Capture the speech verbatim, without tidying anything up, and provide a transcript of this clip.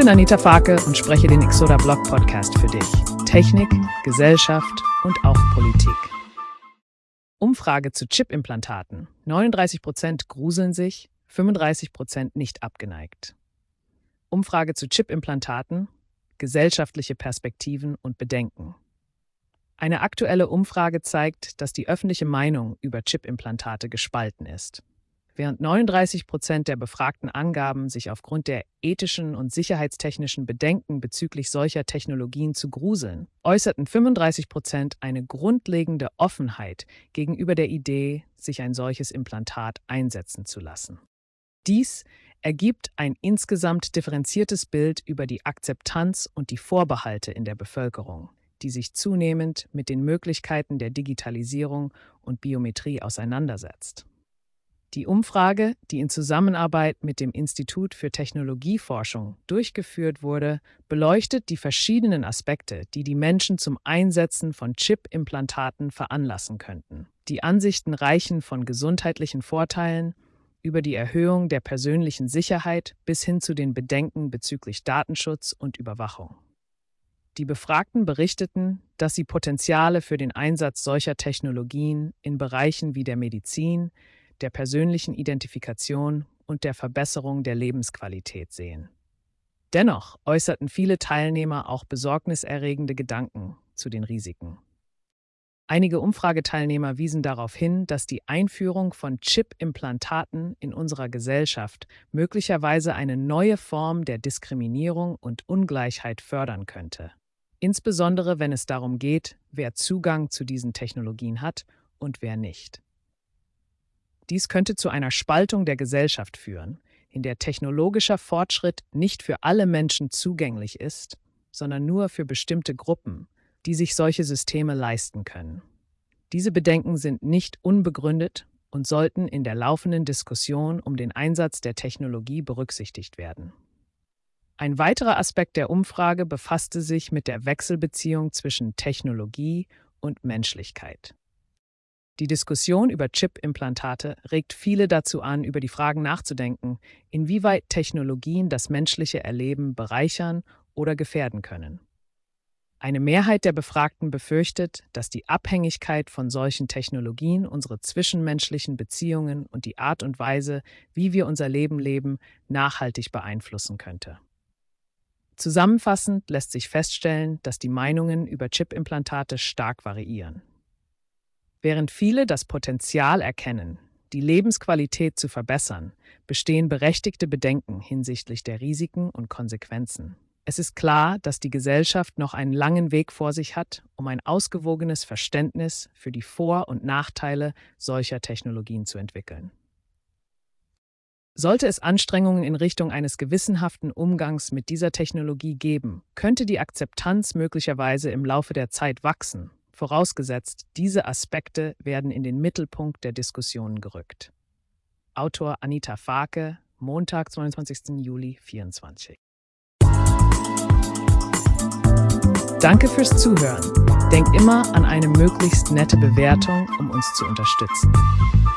bin Anita Farke und spreche den Exoda Blog Podcast für dich. Technik, Gesellschaft und auch Politik. Umfrage zu Chipimplantaten. neununddreißig Prozent gruseln sich, fünfunddreißig Prozent nicht abgeneigt. Umfrage zu Chipimplantaten. Gesellschaftliche Perspektiven und Bedenken. Eine aktuelle Umfrage zeigt, dass die öffentliche Meinung über Chipimplantate gespalten ist. Während neununddreißig Prozent der Befragten angaben, sich aufgrund der ethischen und sicherheitstechnischen Bedenken bezüglich solcher Technologien zu gruseln, äußerten fünfunddreißig Prozent eine grundlegende Offenheit gegenüber der Idee, sich ein solches Implantat einsetzen zu lassen. Dies ergibt ein insgesamt differenziertes Bild über die Akzeptanz und die Vorbehalte in der Bevölkerung, die sich zunehmend mit den Möglichkeiten der Digitalisierung und Biometrie auseinandersetzt. Die Umfrage, die in Zusammenarbeit mit dem Institut für Technologieforschung durchgeführt wurde, beleuchtet die verschiedenen Aspekte, die die Menschen zum Einsetzen von Chip-Implantaten veranlassen könnten. Die Ansichten reichen von gesundheitlichen Vorteilen über die Erhöhung der persönlichen Sicherheit bis hin zu den Bedenken bezüglich Datenschutz und Überwachung. Die Befragten berichteten, dass sie Potenziale für den Einsatz solcher Technologien in Bereichen wie der Medizin, der persönlichen Identifikation und der Verbesserung der Lebensqualität sehen. Dennoch äußerten viele Teilnehmer auch besorgniserregende Gedanken zu den Risiken. Einige Umfrageteilnehmer wiesen darauf hin, dass die Einführung von Chip-Implantaten in unserer Gesellschaft möglicherweise eine neue Form der Diskriminierung und Ungleichheit fördern könnte. Insbesondere wenn es darum geht, wer Zugang zu diesen Technologien hat und wer nicht. Dies könnte zu einer Spaltung der Gesellschaft führen, in der technologischer Fortschritt nicht für alle Menschen zugänglich ist, sondern nur für bestimmte Gruppen, die sich solche Systeme leisten können. Diese Bedenken sind nicht unbegründet und sollten in der laufenden Diskussion um den Einsatz der Technologie berücksichtigt werden. Ein weiterer Aspekt der Umfrage befasste sich mit der Wechselbeziehung zwischen Technologie und Menschlichkeit. Die Diskussion über Chip-Implantate regt viele dazu an, über die Fragen nachzudenken, inwieweit Technologien das menschliche Erleben bereichern oder gefährden können. Eine Mehrheit der Befragten befürchtet, dass die Abhängigkeit von solchen Technologien unsere zwischenmenschlichen Beziehungen und die Art und Weise, wie wir unser Leben leben, nachhaltig beeinflussen könnte. Zusammenfassend lässt sich feststellen, dass die Meinungen über Chip-Implantate stark variieren. Während viele das Potenzial erkennen, die Lebensqualität zu verbessern, bestehen berechtigte Bedenken hinsichtlich der Risiken und Konsequenzen. Es ist klar, dass die Gesellschaft noch einen langen Weg vor sich hat, um ein ausgewogenes Verständnis für die Vor- und Nachteile solcher Technologien zu entwickeln. Sollte es Anstrengungen in Richtung eines gewissenhaften Umgangs mit dieser Technologie geben, könnte die Akzeptanz möglicherweise im Laufe der Zeit wachsen, vorausgesetzt, diese Aspekte werden in den Mittelpunkt der Diskussionen gerückt. Autor Anita Farke, Montag, zweiundzwanzigsten Juli vierundzwanzig. Danke fürs Zuhören. Denk immer an eine möglichst nette Bewertung, um uns zu unterstützen.